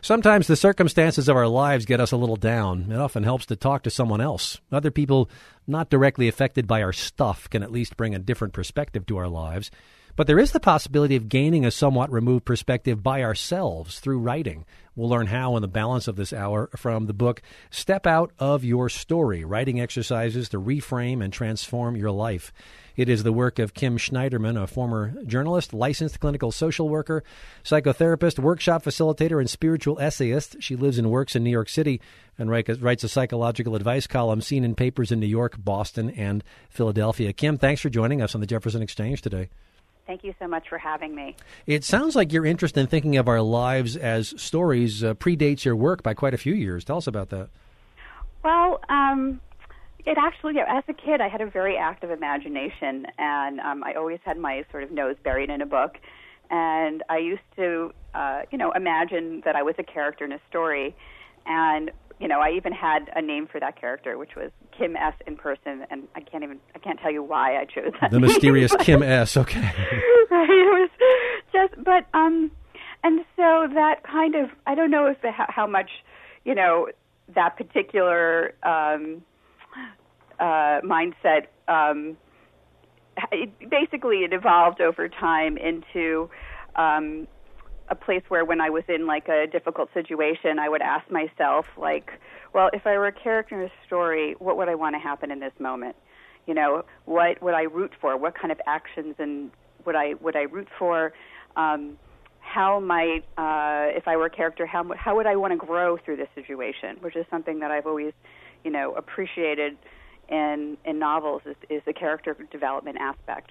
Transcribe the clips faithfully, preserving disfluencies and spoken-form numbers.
Sometimes the circumstances of our lives get us a little down. It often helps to talk to someone else. Other people not directly affected by our stuff can at least bring a different perspective to our lives. But there is the possibility of gaining a somewhat removed perspective by ourselves through writing. We'll learn how in the balance of this hour from the book, Step Out of Your Story, Writing Exercises to Reframe and Transform Your Life. It is the work of Kim Schneiderman, a former journalist, licensed clinical social worker, psychotherapist, workshop facilitator, and spiritual essayist. She lives and works in New York City and writes a psychological advice column seen in papers in New York, Boston, and Philadelphia. Kim, thanks for joining us on the Jefferson Exchange today. Thank you so much for having me. It sounds like your interest in thinking of our lives as stories uh, predates your work by quite a few years. Tell us about that. Well, um, it actually, you know, as a kid, I had a very active imagination, and um, I always had my sort of nose buried in a book. And I used to, uh, you know, imagine that I was a character in a story. And, you know, I even had a name for that character, which was Kim S. in person, and I can't even, I can't tell you why I chose that The name. mysterious Kim S., okay. Right, it was just, but, um, and so that kind of, I don't know if the, how, how much, you know, that particular um, uh, mindset, um, it, basically it evolved over time into um, a place where when I was in like a difficult situation, I would ask myself, like, well, if I were a character in a story, what would I want to happen in this moment? You know, what would I root for? What kind of actions and would I would I root for? Um, how might, uh, if I were a character, how how would I want to grow through this situation? Which is something that I've always, you know, appreciated in in novels is, is the character development aspect.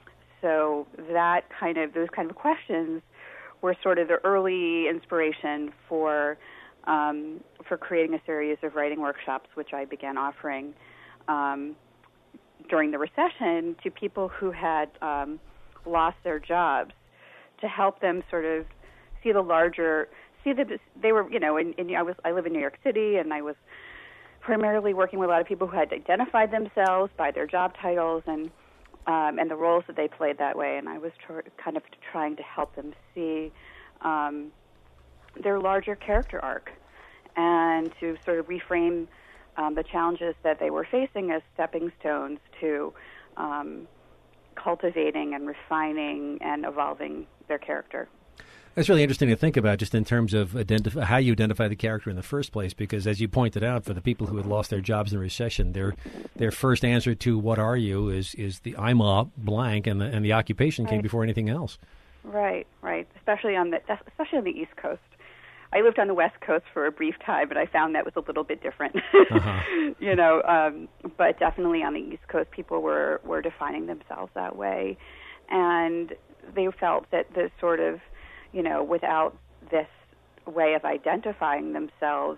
So that kind of those kind of questions were sort of the early inspiration for um, for creating a series of writing workshops, which I began offering um, during the recession to people who had um, lost their jobs, to help them sort of see the larger, see that they were, you know, in, in, I was I live in New York City, and I was primarily working with a lot of people who had identified themselves by their job titles and um, and the roles that they played that way, and I was tr- kind of trying to help them see um, their larger character arc and to sort of reframe um, the challenges that they were facing as stepping stones to um, cultivating and refining and evolving their character. That's really interesting to think about, just in terms of identify, how you identify the character in the first place, because as you pointed out, for the people who had lost their jobs in the recession, their their first answer to what are you is is the I'm a blank, and the and the occupation came right. before anything else. Right, right. Especially on the especially on the East Coast. I lived on the West Coast for a brief time, but I found that was a little bit different. Uh-huh. You know, um, but definitely on the East Coast, people were were defining themselves that way, and they felt that the sort of, you know, without this way of identifying themselves,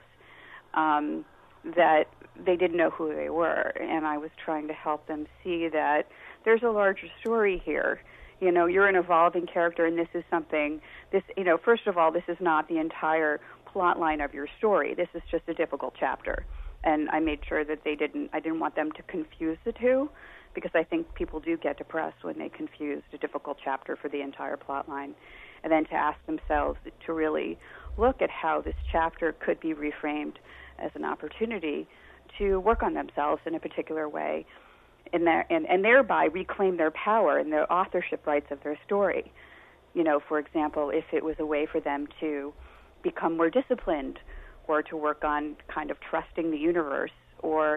um, that they didn't know who they were. And I was trying to help them see that there's a larger story here. You know, you're an evolving character, and this is something, this, you know, first of all, this is not the entire plot line of your story. This is just a difficult chapter. And I made sure that they didn't, I didn't want them to confuse the two, because I think people do get depressed when they confuse a difficult chapter for the entire plot line. And then to ask themselves to really look at how this chapter could be reframed as an opportunity to work on themselves in a particular way, and, their, and, and thereby reclaim their power and their authorship rights of their story. You know, for example, if it was a way for them to become more disciplined, or to work on kind of trusting the universe, or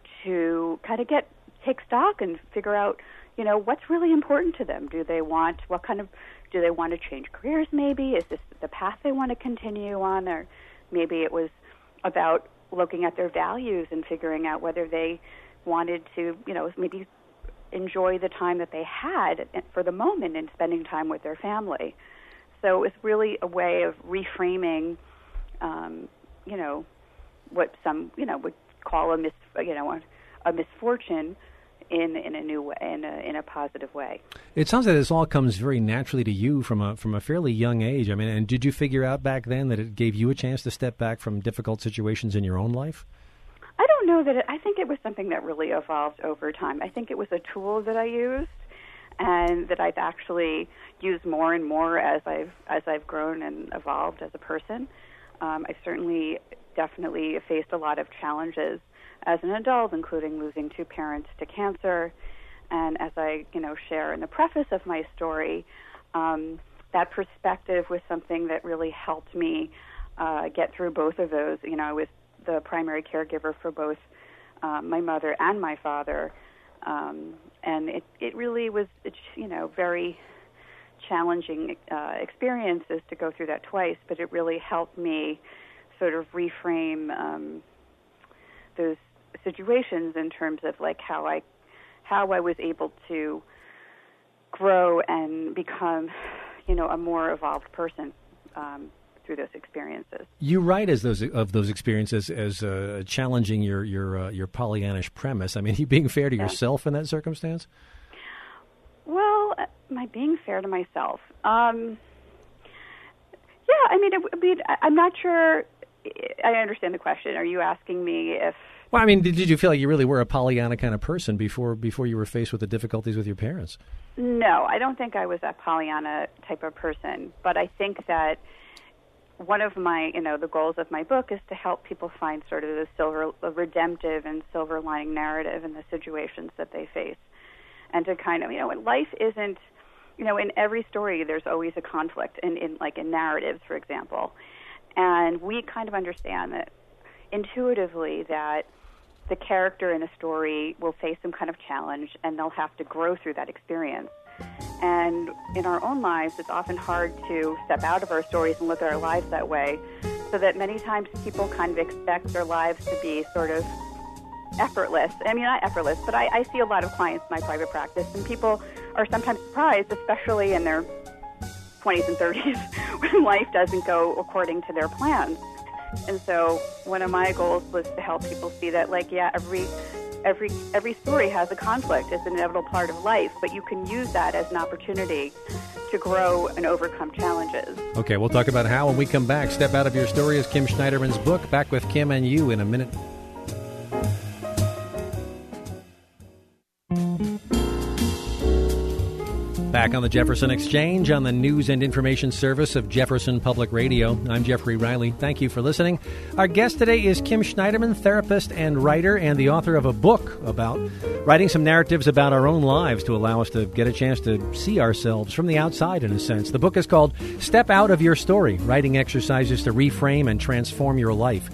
to kind of get take stock and figure out, you know, what's really important to them. Do they want, what kind of, do they want to change careers maybe? Is this the path they want to continue on? Or maybe it was about looking at their values and figuring out whether they wanted to, you know, maybe enjoy the time that they had for the moment and spending time with their family. So it was really a way of reframing, um, you know, what some, you know, would call a mis, you know, a, a misfortune in in a new way, in a in a positive way. It sounds like this all comes very naturally to you from a from a fairly young age. I mean, and did you figure out back then that it gave you a chance to step back from difficult situations in your own life? I don't know that it, I think it was something that really evolved over time. I think it was a tool that I used, and that I've actually used more and more as I've as I've grown and evolved as a person. Um, I certainly, definitely faced a lot of challenges as an adult, including losing two parents to cancer. And as I, you know, share in the preface of my story, um, that perspective was something that really helped me uh, get through both of those. You know, I was the primary caregiver for both uh, my mother and my father, um, and it, it really was, you know, very challenging uh, experiences to go through that twice, but it really helped me sort of reframe um, those situations in terms of like how I how I was able to grow and become, you know, a more evolved person um, through those experiences. You write as those of those experiences as uh, challenging your your uh, your Pollyannish premise. I mean, are you being fair to yeah. yourself in that circumstance? Well, am I being fair to myself? Um, yeah, I mean, it, I mean, I'm not sure. I understand the question. Are you asking me if? Well, I mean, did, did you feel like you really were a Pollyanna kind of person before before you were faced with the difficulties with your parents? No, I don't think I was a Pollyanna type of person. But I think that one of my, you know, the goals of my book is to help people find sort of the silver, a redemptive and silver lining narrative in the situations that they face. And to kind of, you know, when life isn't, you know, in every story there's always a conflict, in, in like in narratives, for example. And we kind of understand that intuitively that the character in a story will face some kind of challenge and they'll have to grow through that experience. And in our own lives, it's often hard to step out of our stories and look at our lives that way, so that many times people kind of expect their lives to be sort of effortless. I mean, not effortless, but I, I see a lot of clients in my private practice, and people are sometimes surprised, especially in their twenties and thirties, when life doesn't go according to their plans. And so one of my goals was to help people see that, like, yeah, every every every story has a conflict. It's an inevitable part of life, but you can use that as an opportunity to grow and overcome challenges. Okay, we'll talk about how when we come back. Step Out of Your Story is Kim Schneiderman's book. Back with Kim and you in a minute. Back on the Jefferson Exchange on the news and information service of Jefferson Public Radio. I'm Jeffrey Riley. Thank you for listening. Our guest today is Kim Schneiderman, therapist and writer, and the author of a book about writing some narratives about our own lives to allow us to get a chance to see ourselves from the outside, in a sense. The book is called Step Out of Your Story, Writing Exercises to Reframe and Transform Your Life.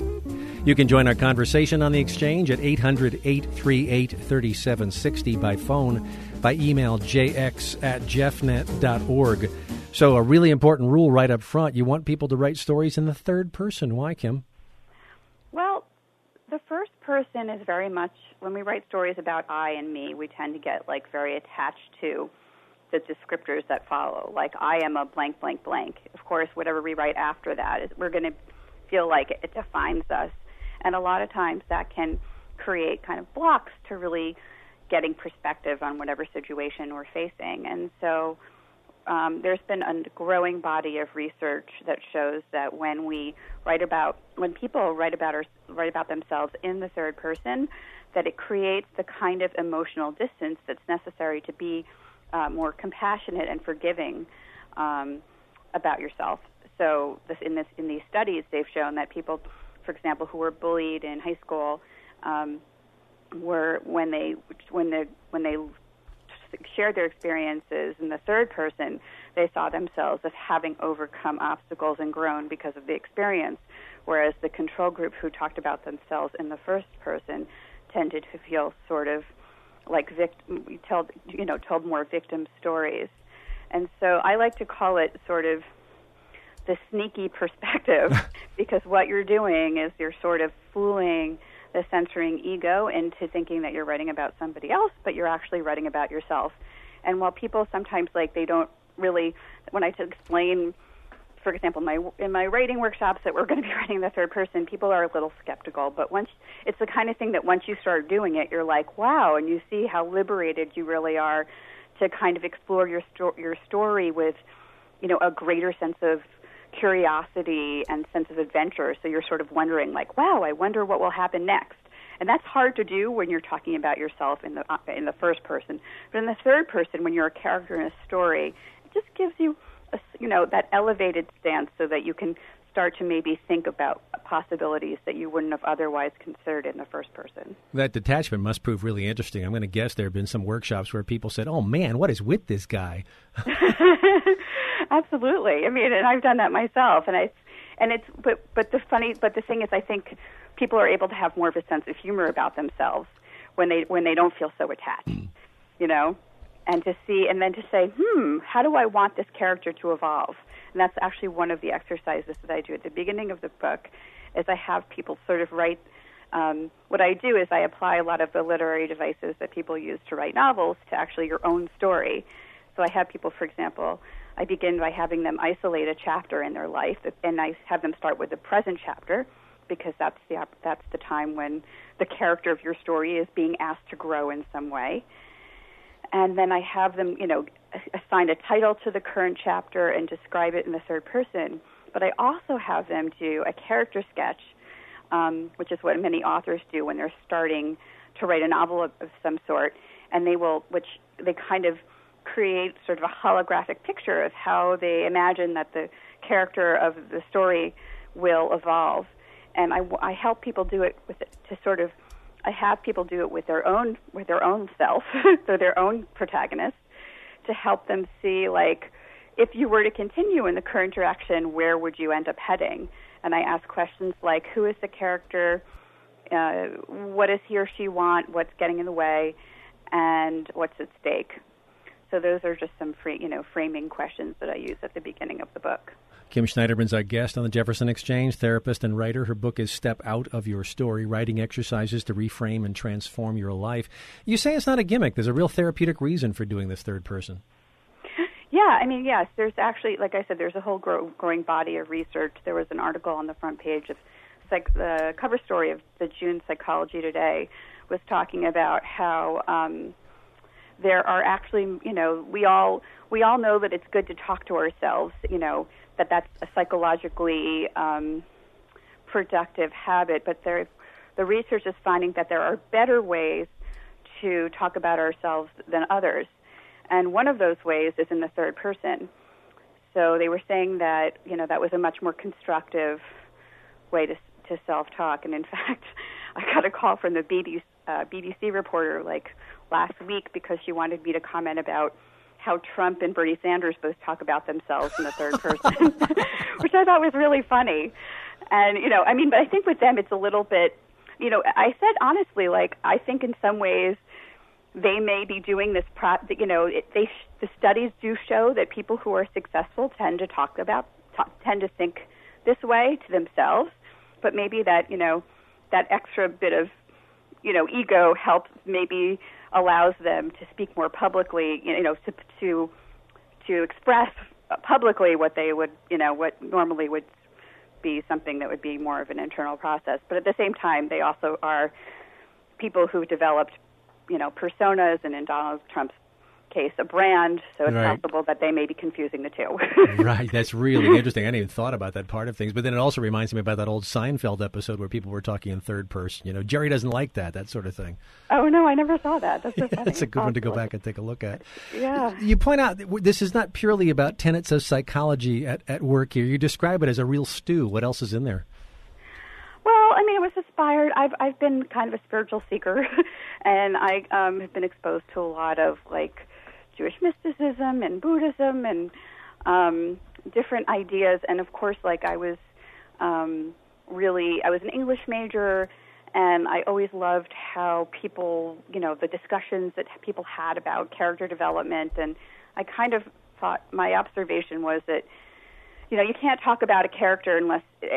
You can join our conversation on the Exchange at eight hundred, eight three eight, three seven six zero by phone, by email, jx at jeffnet dot org. So a really important rule right up front, you want people to write stories in the third person. Why, Kim? Well, the first person is very much, when we write stories about I and me, we tend to get like very attached to the descriptors that follow, like I am a blank, blank, blank. Of course, whatever we write after that, is we're going to feel like it defines us. And a lot of times that can create kind of blocks to really getting perspective on whatever situation we're facing. And so um, there's been a growing body of research that shows that when we write about, when people write about or write about themselves in the third person, that it creates the kind of emotional distance that's necessary to be uh, more compassionate and forgiving um, about yourself. So this, in this in these studies, they've shown that people, for example, who were bullied in high school, um, were when they when they when they shared their experiences in the third person, they saw themselves as having overcome obstacles and grown because of the experience. Whereas the control group who talked about themselves in the first person tended to feel sort of like victim, told you know told more victim stories. And so I like to call it sort of the sneaky perspective, because what you're doing is you're sort of fooling the censoring ego into thinking that you're writing about somebody else, but you're actually writing about yourself. And while people sometimes, like, they don't really, when I explain, for example, my in my writing workshops that we're going to be writing in the third person, people are a little skeptical. But once it's the kind of thing that once you start doing it, you're like, wow, and you see how liberated you really are to kind of explore your sto- your story with, you know, a greater sense of curiosity and sense of adventure. So you're sort of wondering, like, wow, I wonder what will happen next. And that's hard to do when you're talking about yourself in the uh, in the first person. But in the third person, when you're a character in a story, it just gives you, a, you know, that elevated stance so that you can start to maybe think about possibilities that you wouldn't have otherwise considered in the first person. That detachment must prove really interesting. I'm going to guess there have been some workshops where people said, oh, man, what is with this guy? Absolutely. I mean, and I've done that myself. And I, and it's, but, but the funny, but the thing is, I think people are able to have more of a sense of humor about themselves when they, when they don't feel so attached, mm. you know, and to see, and then to say, hmm, how do I want this character to evolve? And that's actually one of the exercises that I do at the beginning of the book, is I have people sort of write, um, what I do is I apply a lot of the literary devices that people use to write novels to actually your own story. So I have people, for example, I begin by having them isolate a chapter in their life, and I have them start with the present chapter, because that's the, that's the time when the character of your story is being asked to grow in some way. And then I have them, you know, assign a title to the current chapter and describe it in the third person. But I also have them do a character sketch, um, which is what many authors do when they're starting to write a novel of, of some sort. And they will, which they kind of create sort of a holographic picture of how they imagine that the character of the story will evolve. And I, I help people do it with it to sort of, I have people do it with their own with their own self, so their own protagonist, to help them see, like, if you were to continue in the current direction, where would you end up heading? And I ask questions like, who is the character? Uh, what does he or she want? What's getting in the way? And what's at stake? So those are just some free, you know, framing questions that I use at the beginning of the book. Kim Schneiderman's our guest on the Jefferson Exchange, therapist and writer. Her book is Step Out of Your Story, Writing Exercises to Reframe and Transform Your Life. You say it's not a gimmick. There's a real therapeutic reason for doing this third person. Yeah, I mean, yes, there's actually, like I said, there's a whole grow, growing body of research. There was an article on the front page of psych, the cover story of the June Psychology Today was talking about how um, there are actually, you know, we all we all know that it's good to talk to ourselves, you know, that that's a psychologically um, productive habit, but there, the research is finding that there are better ways to talk about ourselves than others. And one of those ways is in the third person. So they were saying that, you know, that was a much more constructive way to to self-talk. And in fact, I got a call from the B B C, uh, B B C reporter like last week because she wanted me to comment about how Trump and Bernie Sanders both talk about themselves in the third person, which I thought was really funny. And, you know, I mean, but I think with them it's a little bit, you know, I said honestly, like, I think in some ways they may be doing this, pro- you know, it, they sh- the studies do show that people who are successful tend to talk about, t- tend to think this way to themselves, but maybe that, you know, that extra bit of, you know, ego helps, maybe allows them to speak more publicly, you know, to to to express publicly what they would, you know, what normally would be something that would be more of an internal process. But at the same time, they also are people who developed, you know, personas, and in Donald Trump's case, a brand, so it's right. possible that they may be confusing the two. Right, that's really interesting. I hadn't even thought about that part of things, but then it also reminds me about that old Seinfeld episode where people were talking in third person. You know, Jerry doesn't like that, that sort of thing. Oh, no, I never saw that. That's so funny. That's a good one to go back and take a look at. Yeah. You point out that this is not purely about tenets of psychology at, at work here. You describe it as a real stew. What else is in there? Well, I mean, it was inspired. I've I've been kind of a spiritual seeker, and I um, have been exposed to a lot of, like, Jewish mysticism and Buddhism and um, different ideas. And, of course, like, I was um, really, I was an English major, and I always loved how people, you know, the discussions that people had about character development. And I kind of thought, my observation was that, you know, you can't talk about a character unless,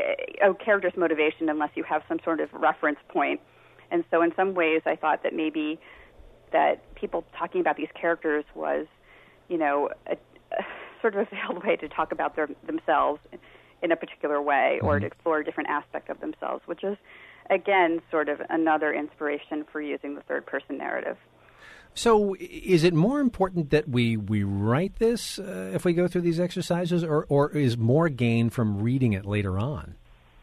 a character's motivation unless you have some sort of reference point. And so in some ways I thought that maybe that people talking about these characters was, you know, a, a sort of a veiled way to talk about their, themselves in a particular way, or mm-hmm. to explore a different aspect of themselves, which is, again, sort of another inspiration for using the third-person narrative. So is it more important that we, we write this uh, if we go through these exercises, or, or is more gain from reading it later on?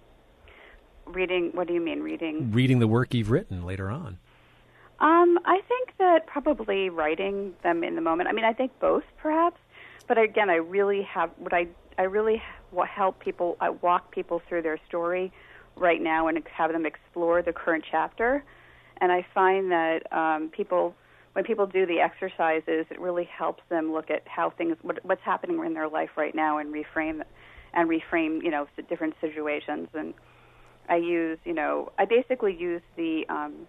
Reading, what do you mean, reading? Reading the work you've written later on. Um, I think that probably writing them in the moment. I mean, I think both, perhaps. But again, I really have, what I I really help people, I walk people through their story right now and have them explore the current chapter. And I find that um, people, when people do the exercises, it really helps them look at how things, what, what's happening in their life right now, and reframe, and reframe, you know, different situations. And I use, you know, I basically use the um,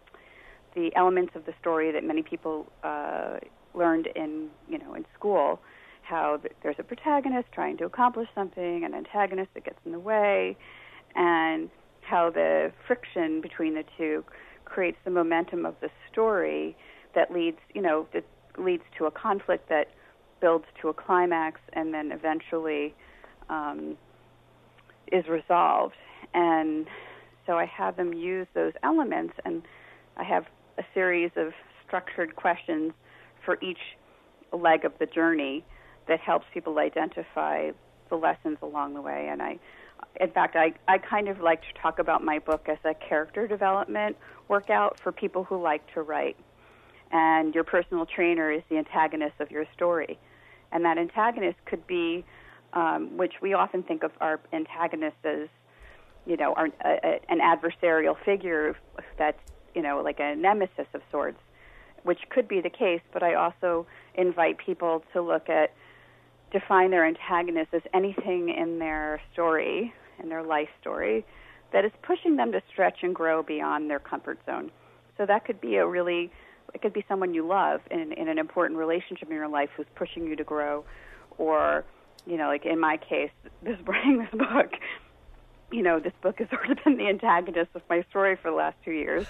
the elements of the story that many people uh, learned in, you know, in school. How there's a protagonist trying to accomplish something, an antagonist that gets in the way, and how the friction between the two creates the momentum of the story that leads, you know, that leads to a conflict that builds to a climax and then eventually um, is resolved. And so I have them use those elements, and I have a series of structured questions for each leg of the journey that helps people identify the lessons along the way. And I, in fact, I, I kind of like to talk about my book as a character development workout for people who like to write. And your personal trainer is the antagonist of your story. And that antagonist could be, um, which we often think of our antagonist as, you know, our, a, a, an adversarial figure that's, you know, like a nemesis of sorts, which could be the case. But I also invite people to look at, define their antagonist as anything in their story, in their life story, that is pushing them to stretch and grow beyond their comfort zone. So that could be a really, it could be someone you love in, in an important relationship in your life who's pushing you to grow. Or, you know, like in my case, this writing this book, you know, this book has sort of been the antagonist of my story for the last two years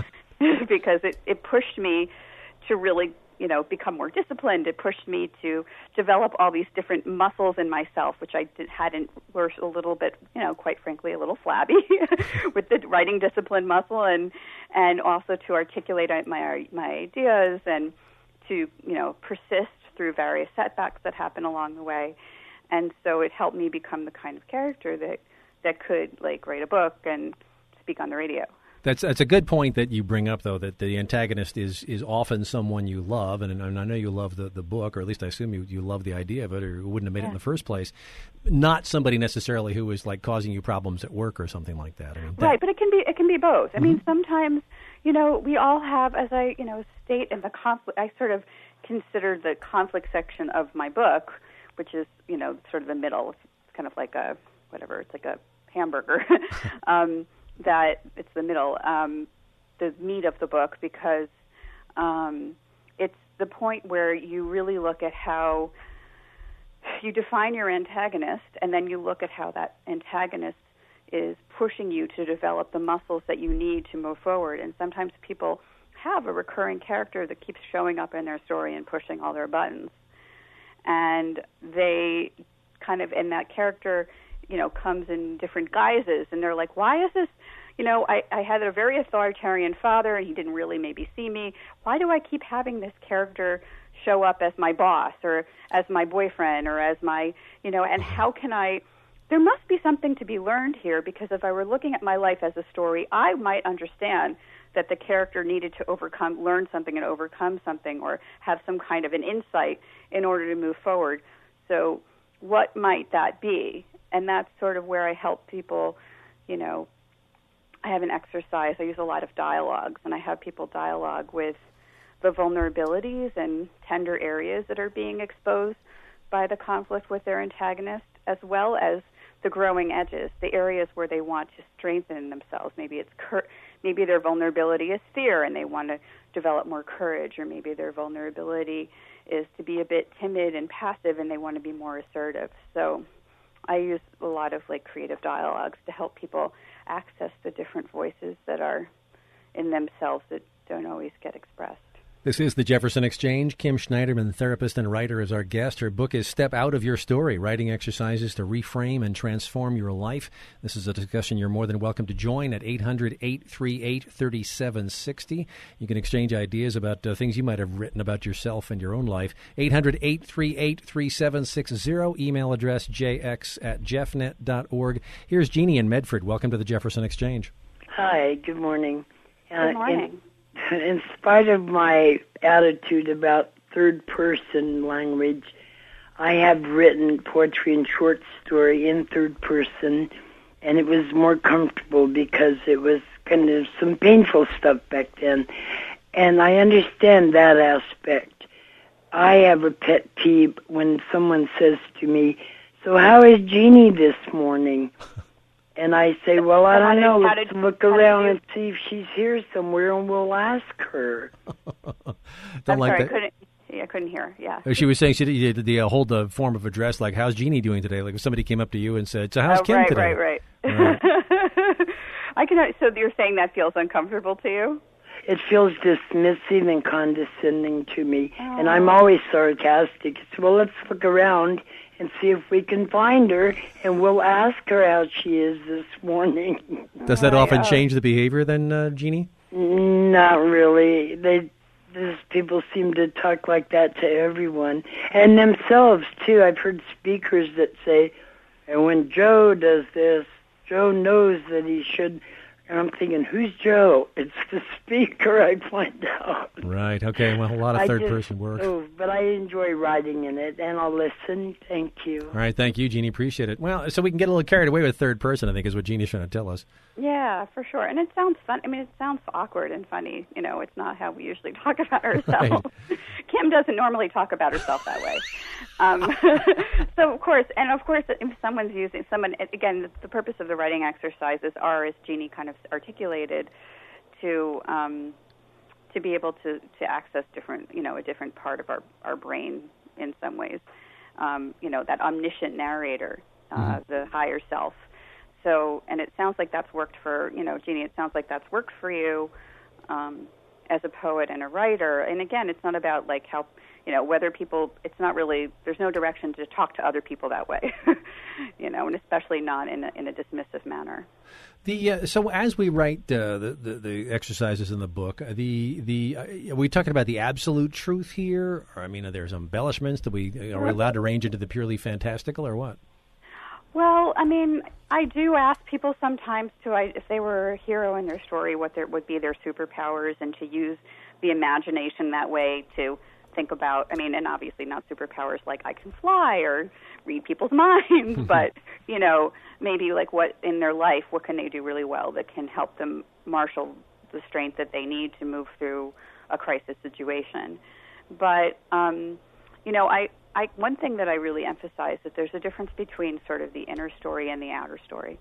because it, it pushed me to really, you know, become more disciplined. It pushed me to develop all these different muscles in myself, which I did, hadn't, were a little bit, you know, quite frankly, a little flabby with the writing discipline muscle, and and also to articulate my my ideas and to, you know, persist through various setbacks that happen along the way. And so it helped me become the kind of character that that could, like, write a book and speak on the radio. That's that's a good point that you bring up, though, that the antagonist is, is often someone you love, and, and I know you love the, the book, or at least I assume you, you love the idea of it, or you wouldn't have made yeah. it in the first place. Not somebody necessarily who is, like, causing you problems at work or something like that. I mean, that... Right, but it can be it can be both. I mm-hmm. mean, sometimes, you know, we all have, as I, you know, state in the conflict, I sort of consider the conflict section of my book, which is, you know, sort of the middle. It's kind of like a, whatever, it's like a hamburger. um that it's the middle, um, the meat of the book, because um, it's the point where you really look at how you define your antagonist, and then you look at how that antagonist is pushing you to develop the muscles that you need to move forward. And sometimes people have a recurring character that keeps showing up in their story and pushing all their buttons. And they kind of, in that character, you know, comes in different guises, and they're like, why is this, you know, I, I had a very authoritarian father, and he didn't really maybe see me. Why do I keep having this character show up as my boss, or as my boyfriend, or as my, you know, and how can I, there must be something to be learned here, because if I were looking at my life as a story, I might understand that the character needed to overcome, learn something and overcome something, or have some kind of an insight in order to move forward. So what might that be? And that's sort of where I help people, you know, I have an exercise. I use a lot of dialogues, and I have people dialogue with the vulnerabilities and tender areas that are being exposed by the conflict with their antagonist, as well as the growing edges, the areas where they want to strengthen themselves. Maybe it's cur- maybe their vulnerability is fear, and they want to develop more courage, or maybe their vulnerability is to be a bit timid and passive, and they want to be more assertive. So I use a lot of, like, creative dialogues to help people access the different voices that are in themselves that don't always get expressed. This is the Jefferson Exchange. Kim Schneiderman, therapist and writer, is our guest. Her book is Step Out of Your Story, Writing Exercises to Reframe and Transform Your Life. This is a discussion you're more than welcome to join at eight hundred, eight three eight, three seven six zero. You can exchange ideas about uh, things you might have written about yourself and your own life. eight hundred, eight three eight, three seven six zero. Email address j x at jeffnet dot org. Here's Jeannie in Medford. Welcome to the Jefferson Exchange. Hi, good morning. Good morning. Uh, in, in spite of my attitude about third-person language, I have written poetry and short story in third person, and it was more comfortable because it was kind of some painful stuff back then. And I understand that aspect. I have a pet peeve when someone says to me, "So how is Jeannie this morning?" And I say, "Well, I don't know. Let's look around and see if she's here somewhere, and we'll ask her." Don't I'm like sorry, that. I couldn't, yeah, I couldn't hear. Yeah. She was saying she did the, the uh, hold the form of address like, "How's Jeannie doing today?" Like if somebody came up to you and said, "So how's oh, Kim right, today?" Right, right, right. I can. So you're saying that feels uncomfortable to you? It feels dismissive and condescending to me, oh. and I'm always sarcastic. It's, well, let's look around and see if we can find her, and we'll ask her how she is this morning. Does that right, often oh. change the behavior then, uh, Jeannie? Not really. They, these people seem to talk like that to everyone, and themselves too. I've heard speakers that say, "And when Joe does this, Joe knows that he should." And I'm thinking, who's Joe? It's the speaker, I find out. Right, okay. Well, a lot of I third-person just, work. Oh, but I enjoy writing in it, and I'll listen. Thank you. All right, thank you, Jeannie. Appreciate it. Well, so we can get a little carried away with third person, I think, is what Jeannie's trying to tell us. Yeah, for sure. And it sounds fun. I mean, it sounds awkward and funny. You know, it's not how we usually talk about ourselves. Right. Kim doesn't normally talk about herself that way. Um, so, of course, and of course, if someone's using, someone, again, the purpose of the writing exercises are, as Jeannie kind of articulated, to um, to be able to, to access different, you know, a different part of our, our brain in some ways. Um, you know, that omniscient narrator, uh, mm-hmm. the higher self. So, and it sounds like that's worked for, you know, Jeannie, it sounds like that's worked for you um, as a poet and a writer. And again, it's not about like how, you know, whether people, it's not really, there's no direction to talk to other people that way, you know, and especially not in a, in a dismissive manner. The uh, so as we write uh, the, the the exercises in the book, uh, the the uh, are we talking about the absolute truth here? Or I mean, are there some embellishments? Do we are we allowed to range into the purely fantastical, or what? Well, I mean, I do ask people sometimes to, I, if they were a hero in their story, what their, would be their superpowers, and to use the imagination that way to think about, I mean, and obviously not superpowers like I can fly or read people's minds, but, you know, maybe like what in their life, what can they do really well that can help them marshal the strength that they need to move through a crisis situation. But, um, you know, I, I, one thing that I really emphasize that there's a difference between sort of the inner story and the outer story.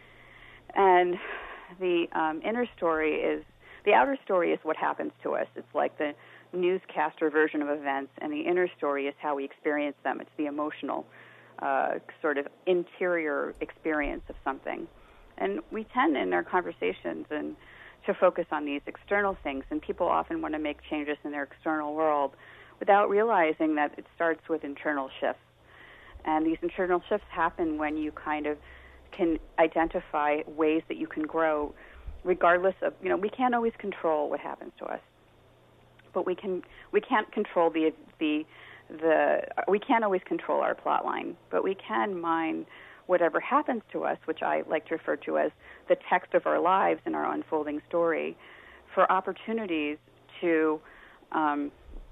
And the um, inner story is, the outer story is what happens to us. It's like the newscaster version of events, and the inner story is how we experience them. It's the emotional uh, sort of interior experience of something. And we tend in our conversations and to focus on these external things, and people often want to make changes in their external world without realizing that it starts with internal shifts. And these internal shifts happen when you kind of can identify ways that you can grow regardless of, you know, we can't always control what happens to us. But we can we can't control the the the we can't always control our plot line, but we can mine whatever happens to us, which I like to refer to as the text of our lives and our unfolding story, for opportunities to um,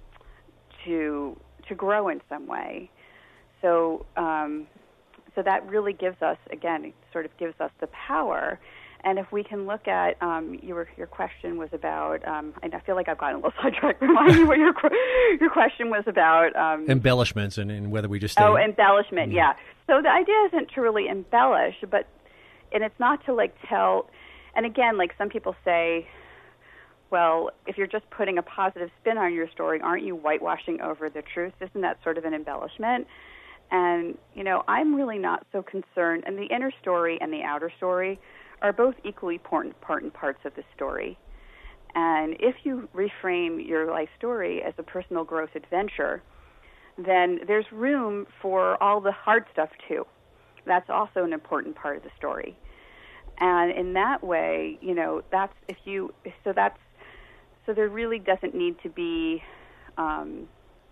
to to grow in some way. So um, so that really gives us, again, it sort of gives us the power. And if we can look at, um, your your question was about, um, and I feel like I've gotten a little sidetracked. Remind me what your your question was about. Um, Embellishments and, and whether we just stay. Oh, embellishment, yeah. yeah. So the idea isn't to really embellish, but, and it's not to like tell, and again, like some people say, well, if you're just putting a positive spin on your story, aren't you whitewashing over the truth? Isn't that sort of an embellishment? And, you know, I'm really not so concerned, and the inner story and the outer story are both equally important, important parts of the story. And if you reframe your life story as a personal growth adventure, then there's room for all the hard stuff too. That's also an important part of the story. And in that way, you know, that's if you, so that's, so there really doesn't need to be, um,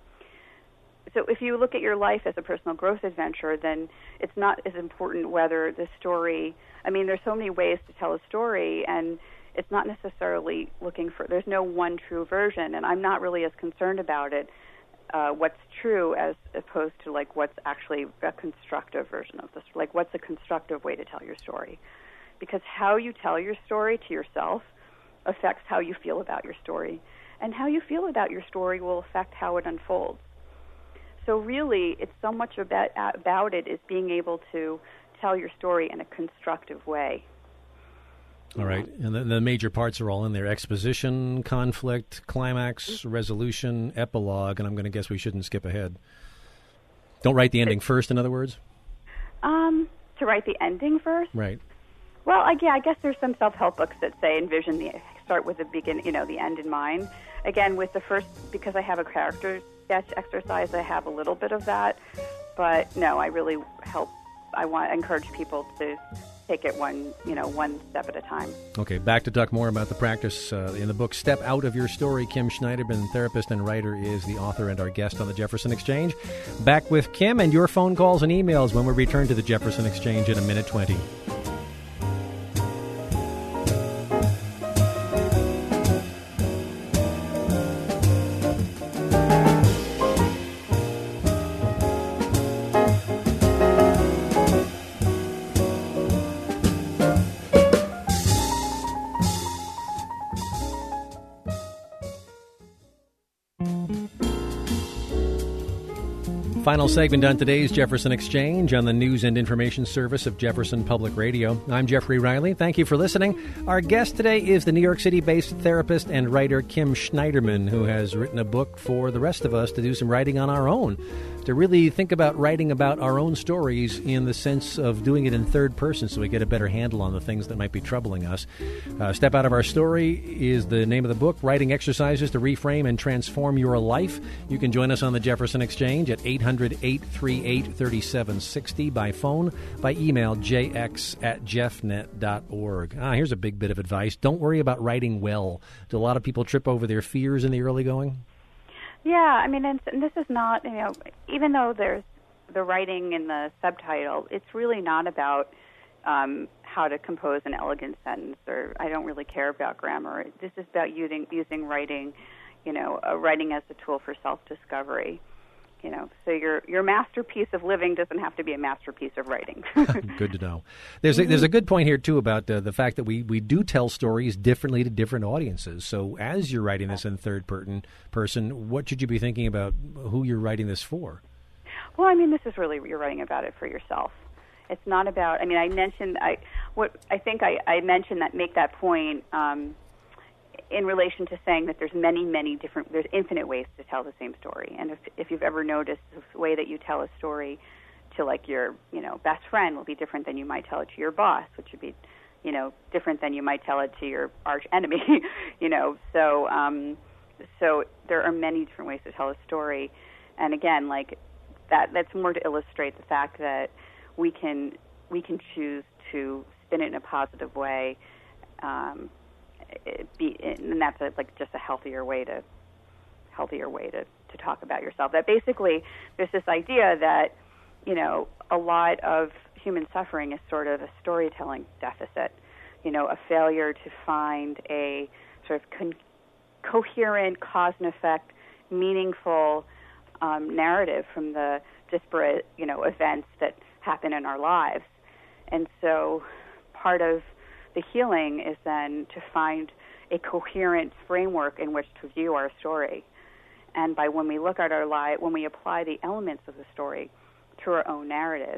so if you look at your life as a personal growth adventure, then it's not as important whether the story, I mean, there's so many ways to tell a story, and it's not necessarily looking for, there's no one true version, and I'm not really as concerned about it uh, what's true as opposed to like what's actually a constructive version of this. Like what's a constructive way to tell your story? Because how you tell your story to yourself affects how you feel about your story, and how you feel about your story will affect how it unfolds. So really, it's so much about, about it is being able to tell your story in a constructive way. All right. And the, the major parts are all in there. Exposition, conflict, climax, resolution, epilogue, and I'm going to guess we shouldn't skip ahead. Don't write the ending first, in other words? Um, to write the ending first? Right. Well, I, yeah, I guess there's some self-help books that say envision the, start with the begin, you know, the end in mind. Again, with the first, because I have a character sketch exercise, I have a little bit of that. But no, I really help, I want I encourage people to take it one, you know, one step at a time. Okay, back to talk more about the practice uh, in the book Step Out of Your Story. Kim Schneiderman, therapist and writer, is the author and our guest on the Jefferson Exchange. Back with Kim and your phone calls and emails when we return to the Jefferson Exchange in a minute twenty. Final segment on today's Jefferson Exchange on the News and Information Service of Jefferson Public Radio. I'm Jeffrey Riley. Thank you for listening. Our guest today is the New York City-based therapist and writer Kim Schneiderman, who has written a book for the rest of us to do some writing on our own, to really think about writing about our own stories in the sense of doing it in third person so we get a better handle on the things that might be troubling us. Uh, Step Out of Our Story is the name of the book, writing exercises to reframe and transform your life. You can join us on the Jefferson Exchange at eight hundred, eight three eight, three seven six zero by phone, by email, jx at jeffnet dot org. Ah, here's a big bit of advice. Don't worry about writing well. Do a lot of people trip over their fears in the early going? Yeah, I mean, and, and this is not, you know, even though there's the writing in the subtitle, it's really not about um, how to compose an elegant sentence, or I don't really care about grammar. This is about using using writing, you know, uh, writing as a tool for self-discovery. You know, so your your masterpiece of living doesn't have to be a masterpiece of writing. Good to know. There's a, there's a good point here, too, about uh, the fact that we, we do tell stories differently to different audiences. So as you're writing this in third person, person, what should you be thinking about who you're writing this for? Well, I mean, this is really, you're writing about it for yourself. It's not about, I mean, I mentioned, I what I think I, I mentioned that, make that point um, in relation to saying that there's many, many different, there's infinite ways to tell the same story. And if if you've ever noticed, the way that you tell a story to, like, your, you know, best friend will be different than you might tell it to your boss, which would be, you know, different than you might tell it to your arch enemy, you know. So, um, so there are many different ways to tell a story. And again, like, that, that's more to illustrate the fact that we can, we can choose to spin it in a positive way, um, It be, and that's a, like just a healthier way to healthier way to, to talk about yourself. That basically there's this idea that, you know, a lot of human suffering is sort of a storytelling deficit, you know, a failure to find a sort of con- coherent, cause and effect, meaningful um, narrative from the disparate, you know, events that happen in our lives. And so part of the healing is then to find a coherent framework in which to view our story. And by when we look at our life, when we apply the elements of the story to our own narrative,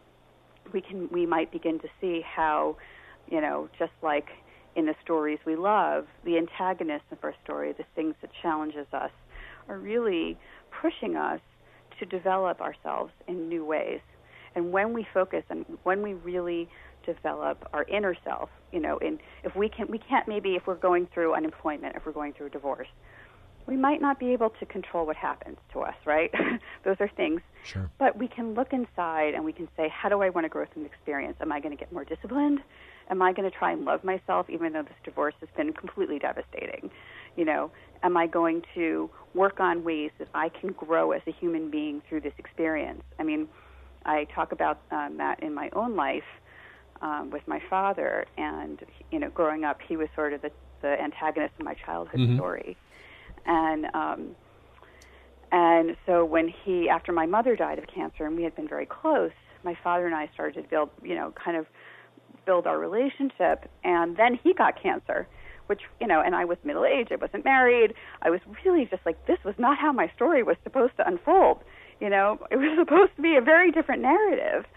we can we might begin to see how, you know, just like in the stories we love, the antagonists of our story, the things that challenges us, are really pushing us to develop ourselves in new ways. And when we focus and when we really develop our inner self, you know, in if we can, we can't maybe if we're going through unemployment, if we're going through a divorce, we might not be able to control what happens to us, right? Those are things. Sure. But we can look inside and we can say, how do I want to grow from the experience? Am I going to get more disciplined? Am I going to try and love myself even though this divorce has been completely devastating? You know, am I going to work on ways that I can grow as a human being through this experience? I mean, I talk about um, that in my own life um, with my father, and, you know, growing up, he was sort of the, the antagonist of my childhood mm-hmm. story. And um, And so when he, after my mother died of cancer, and we had been very close, my father and I started to build, you know, kind of build our relationship. And then he got cancer, which, you know, and I was middle-aged, I wasn't married. I was really just like, this was not how my story was supposed to unfold. You know, it was supposed to be a very different narrative.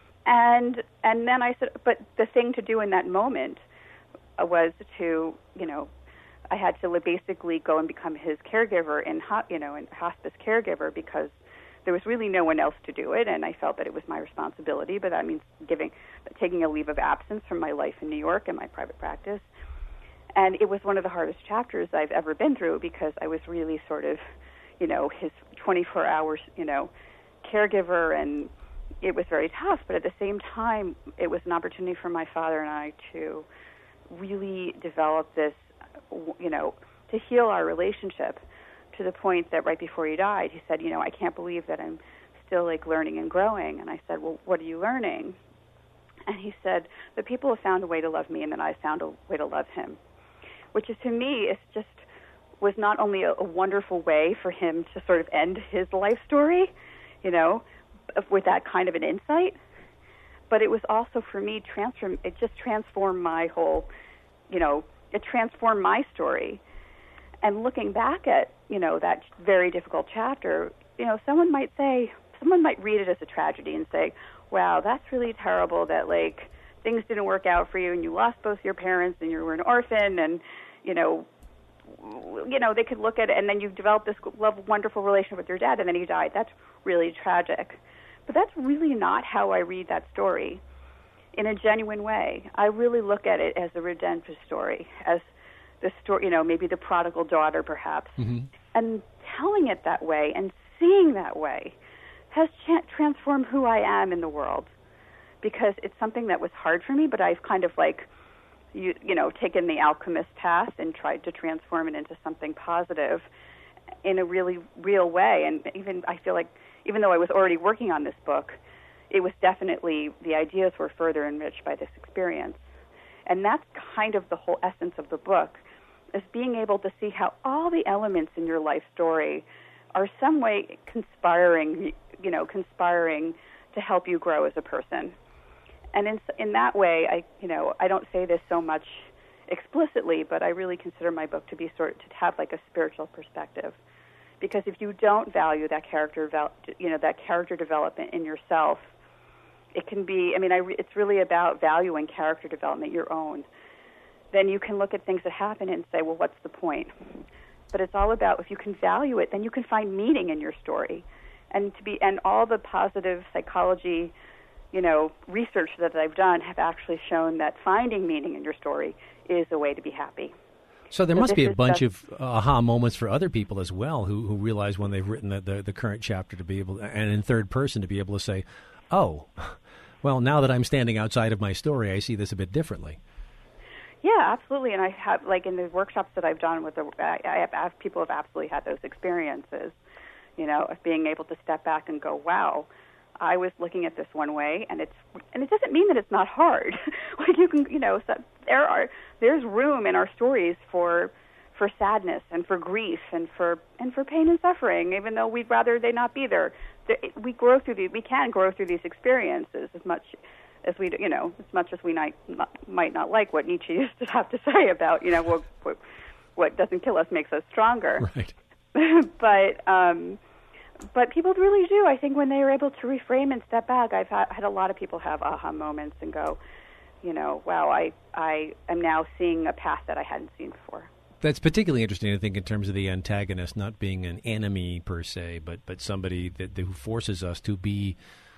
And and then I said, but the thing to do in that moment was to, you know, I had to basically go and become his caregiver in, you know, in hospice caregiver, because there was really no one else to do it, and I felt that it was my responsibility. But that means giving, taking a leave of absence from my life in New York and my private practice. And it was one of the hardest chapters I've ever been through, because I was really sort of, you know, his twenty-four hours, you know, caregiver, and it was very tough. But at the same time, it was an opportunity for my father and I to really develop this, you know, to heal our relationship, to the point that right before he died, he said, you know, I can't believe that I'm still like learning and growing. And I said, well, what are you learning? And he said, the people have found a way to love me, and then I found a way to love him, which is, to me, it's just was not only a, a wonderful way for him to sort of end his life story, you know, with that kind of an insight, but it was also for me transform. It just transformed my whole, you know, it transformed my story. And looking back at, you know, that very difficult chapter, you know, someone might say, someone might read it as a tragedy and say, wow, that's really terrible that, like, things didn't work out for you and you lost both your parents and you were an orphan, and, you know, you know, they could look at it, and then you developed this love, wonderful relationship with your dad, and then he died. That's really tragic. But that's really not how I read that story in a genuine way. I really look at it as a redemptive story, as the story, you know, maybe the prodigal daughter, perhaps. Mm-hmm. And telling it that way and seeing that way has cha- transformed who I am in the world, because it's something that was hard for me, but I've kind of like, you, you know, taken the alchemist path and tried to transform it into something positive in a really real way. And even, I feel like, even though I was already working on this book, it was definitely, the ideas were further enriched by this experience. And that's kind of the whole essence of the book, is being able to see how all the elements in your life story are some way conspiring, you know, conspiring to help you grow as a person. And in in that way, I, you know, I don't say this so much explicitly, but I really consider my book to be sort of, to have like a spiritual perspective. Because if you don't value that character, you know, that character development in yourself, it can be, I mean, I, it's really about valuing character development, your own. Then you can look at things that happen and say, well, what's the point? But it's all about, if you can value it, then you can find meaning in your story. And to be, and all the positive psychology, you know, research that I've done have actually shown that finding meaning in your story is a way to be happy. So there so must be a bunch just, of aha moments for other people as well, who who realize when they've written the, the, the current chapter to be able to, and in third person to be able to say, oh, well, now that I'm standing outside of my story, I see this a bit differently. Yeah, absolutely. And I have, like, in the workshops that I've done with the, I, I have, I have people have absolutely had those experiences, you know, of being able to step back and go, wow, I was looking at this one way, and it's, and it doesn't mean that it's not hard. Like, you can, you know, so there are, there's room in our stories for, for sadness and for grief and for, and for pain and suffering, even though we'd rather they not be there. We grow through these, we can grow through these experiences as much as we, you know, as much as we might not, might not like what Nietzsche used to have to say about, you know, what, what, what doesn't kill us makes us stronger. Right. but, um, But people really do. I think when they are able to reframe and step back, I've had, had a lot of people have aha moments and go, you know, wow, I, I am now seeing a path that I hadn't seen before. That's particularly interesting, I think, in terms of the antagonist not being an enemy per se, but, but somebody that, that who forces us to be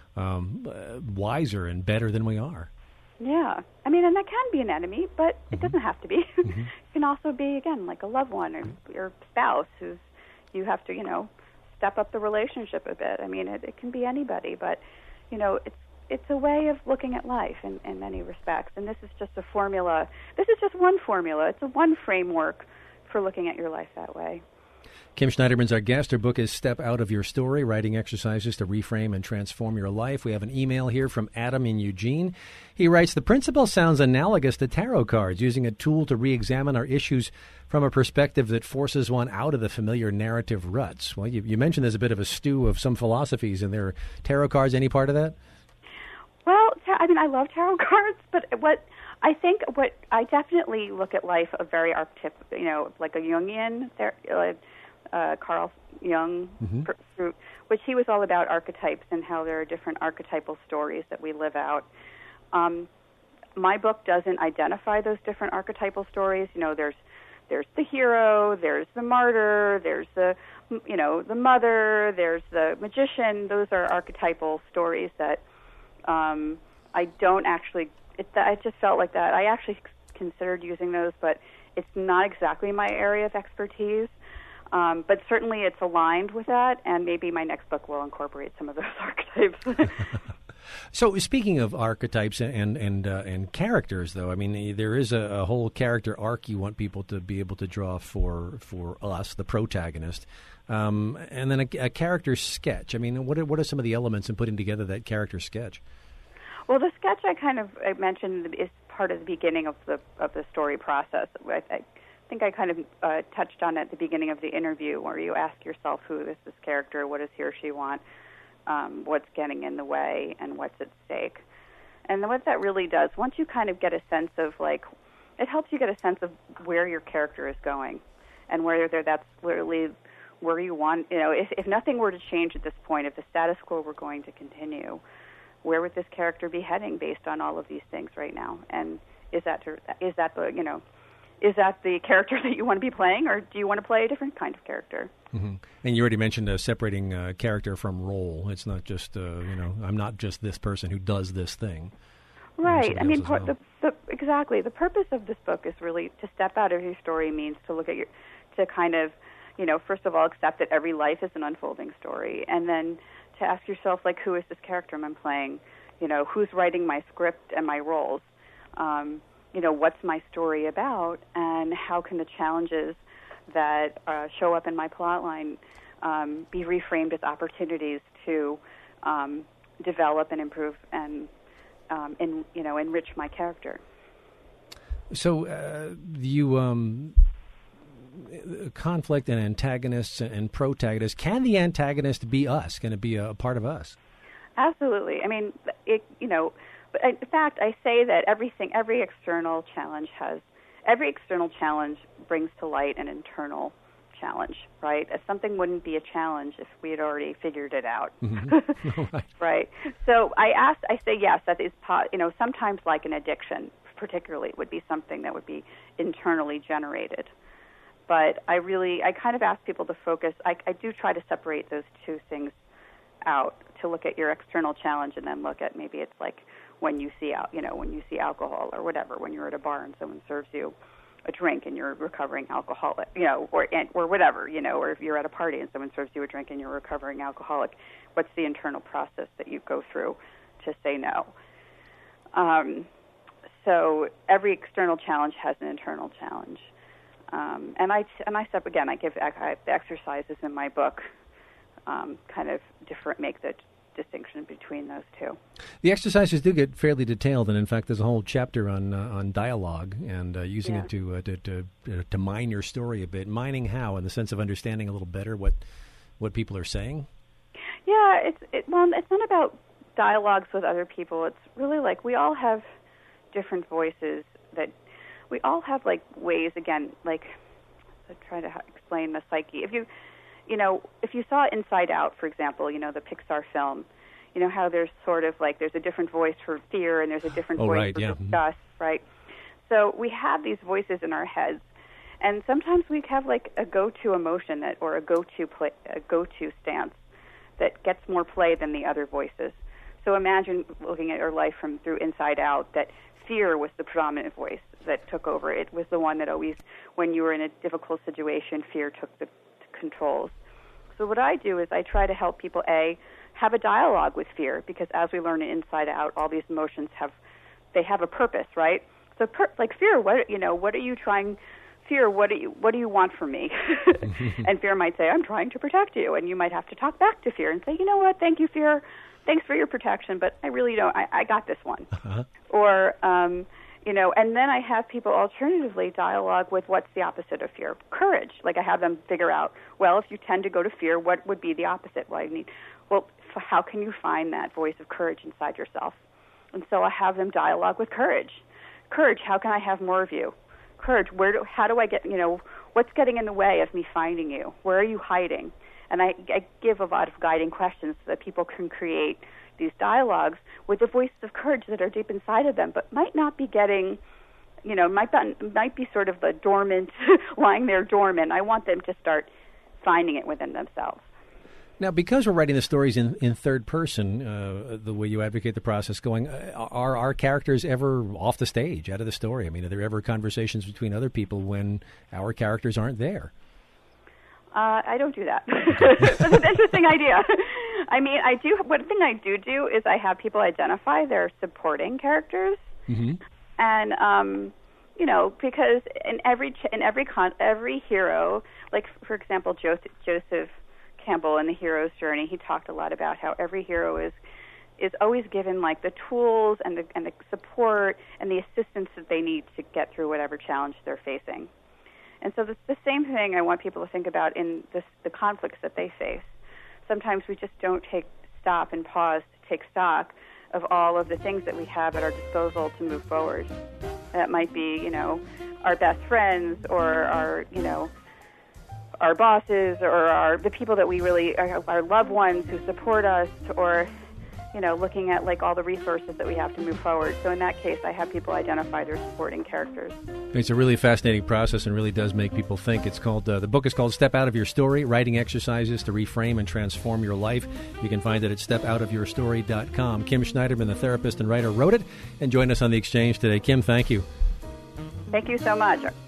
um, uh, wiser and better than we are. Yeah. I mean, and that can be an enemy, but mm-hmm. it doesn't have to be. Mm-hmm. It can also be, again, like a loved one or your spouse who's you have to, you know, step up the relationship a bit. I mean, it, it can be anybody, but, you know, it's it's a way of looking at life in, in many respects. And this is just a formula. This is just one formula. It's a one framework for looking at your life that way. Kim Schneiderman's our guest. Her book is Step Out of Your Story, Writing Exercises to Reframe and Transform Your Life. We have an email here from Adam in Eugene. He writes, the principle sounds analogous to tarot cards, using a tool to re-examine our issues from a perspective that forces one out of the familiar narrative ruts. Well, you, you mentioned there's a bit of a stew of some philosophies in there. Tarot cards, any part of that? Well, I mean, I love tarot cards, but what I think what I definitely look at life a very archetypal, you know, like a Jungian, there, uh, uh, Carl Jung, mm-hmm. per, which he was all about archetypes and how there are different archetypal stories that we live out. Um, my book doesn't identify those different archetypal stories. You know, there's there's the hero, there's the martyr, there's the you know the mother, there's the magician. Those are archetypal stories that um, I don't actually. It, I just felt like that. I actually considered using those, but it's not exactly my area of expertise. Um, but certainly it's aligned with that, and maybe my next book will incorporate some of those archetypes. So speaking of archetypes and and uh, and characters, though, I mean, there is a, a whole character arc you want people to be able to draw for for us, the protagonist, um, and then a, a character sketch. I mean, what are, what are some of the elements in putting together that character sketch? Well, the sketch I kind of I mentioned is part of the beginning of the of the story process. I, I think I kind of uh, touched on it at the beginning of the interview, where you ask yourself, who is this character? What does he or she want? Um, what's getting in the way, and what's at stake? And what that really does, once you kind of get a sense of, like, it helps you get a sense of where your character is going, and whether that's literally where you want, you know, if, if nothing were to change at this point, if the status quo were going to continue, where would this character be heading based on all of these things right now? And is that to, is that the, you know, is that the character that you want to be playing, or do you want to play a different kind of character? Mm-hmm. And you already mentioned uh, separating uh, character from role. It's not just, uh, you know, I'm not just this person who does this thing. Right. I mean, well. the, the, exactly. The purpose of this book is really to step out of your story means to look at your, to kind of, you know, first of all, accept that every life is an unfolding story, and then to ask yourself, like, who is this character I'm playing? You know, who's writing my script and my roles? Um, you know, what's my story about, and how can the challenges that uh, show up in my plotline um, be reframed as opportunities to um, develop and improve and, um, and, you know, enrich my character. So uh, you... Um conflict and antagonists and protagonists. Can the antagonist be us? Can it be a part of us? Absolutely. I mean, it, you know, in fact, I say that everything, every external challenge has, every external challenge brings to light an internal challenge, right? As something wouldn't be a challenge if we had already figured it out, mm-hmm. right. right? So I ask, I say yes, that is, you know, sometimes like an addiction, particularly, would be something that would be internally generated. But I really, I kind of ask people to focus. I, I do try to separate those two things out, to look at your external challenge and then look at maybe it's like when you see out, you know, when you see alcohol or whatever, when you're at a bar and someone serves you a drink and you're a recovering alcoholic, you know, or or whatever, you know, or if you're at a party and someone serves you a drink and you're a recovering alcoholic, what's the internal process that you go through to say no? Um, so every external challenge has an internal challenge. Um, and I and I step again. I give I, the exercises in my book, um, kind of different, make the distinction between those two. The exercises do get fairly detailed, and in fact, there's a whole chapter on uh, on dialogue and uh, using yeah. it to, uh, to to uh, to mine your story a bit. Mining how, in the sense of understanding a little better what what people are saying. Yeah, it's it, well, it's not about dialogues with other people. It's really like we all have different voices that. We all have, like, ways, again, like, to try to explain the psyche. If you, you know, if you saw Inside Out, for example, you know, the Pixar film, you know how there's sort of, like, there's a different voice for fear and there's a different oh, voice right, for yeah. disgust, right? So we have these voices in our heads, and sometimes we have, like, a go-to emotion that, or a go-to play, a go-to stance that gets more play than the other voices. So imagine looking at your life from through Inside Out, that fear was the predominant voice that took over. It was the one that always, when you were in a difficult situation, fear took the controls. So what I do is I try to help people, A, have a dialogue with fear, because as we learn in Inside Out, all these emotions have, they have a purpose, right? So, per, like fear, what you know, what are you trying Fear, what do you what do you want from me? And fear might say, I'm trying to protect you. And you might have to talk back to fear and say, you know what, thank you, fear. Thanks for your protection, but I really don't, I, I got this one. Uh-huh. Or, um, you know, and then I have people alternatively dialogue with what's the opposite of fear. Courage. Like I have them figure out, well, if you tend to go to fear, what would be the opposite? Well, I need, well, f- how can you find that voice of courage inside yourself? And so I have them dialogue with courage. Courage, how can I have more of you? Courage, where do, how do I get, you know, what's getting in the way of me finding you? Where are you hiding? And I, I give a lot of guiding questions so that people can create these dialogues with the voices of courage that are deep inside of them, but might not be getting, you know, might not, might be sort of the dormant, lying there dormant. I want them to start finding it within themselves. Now, because we're writing the stories in, in third person, uh, the way you advocate the process going, uh, are our characters ever off the stage, out of the story? I mean, are there ever conversations between other people when our characters aren't there? Uh, I don't do that. That's an interesting idea. I mean, I do. One thing I do do is I have people identify their supporting characters, mm-hmm. and um, you know, because in every in every con- every hero, like for example, Joseph, Joseph Campbell in The Hero's Journey, he talked a lot about how every hero is is always given like the tools and the and the support and the assistance that they need to get through whatever challenge they're facing. And so it's the same thing I want people to think about in this, the conflicts that they face. Sometimes we just don't take stop and pause to take stock of all of the things that we have at our disposal to move forward. That might be, you know, our best friends or our, you know, our bosses or our the people that we really, our, our loved ones who support us, or, you know, looking at like all the resources that we have to move forward. So in that case, I have people identify their supporting characters. It's a really fascinating process and really does make people think. It's called, uh, the book is called Step Out of Your Story, Writing Exercises to Reframe and Transform Your Life. You can find it at step out of your story dot com. Kim Schneiderman, the therapist and writer, wrote it and joined us on The Exchange today. Kim, thank you. Thank you so much.